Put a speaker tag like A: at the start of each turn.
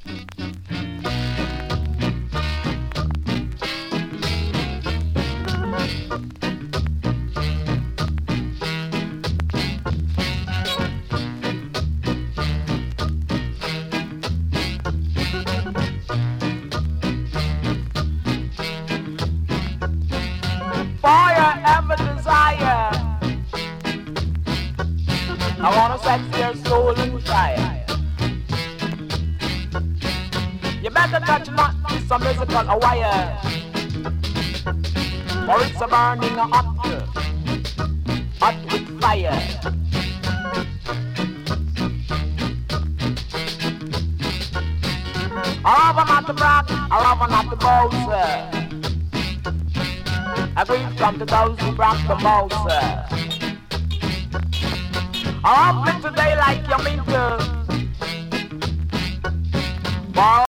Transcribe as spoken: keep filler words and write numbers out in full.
A: Fire ever desire. I wanna set your soul on fire. You better touch not some musical wire, for it's a burning hot, hot with fire. I love her not to brag, I love her not to boast. I greet from to those who brag the most. I love it today like you mean to.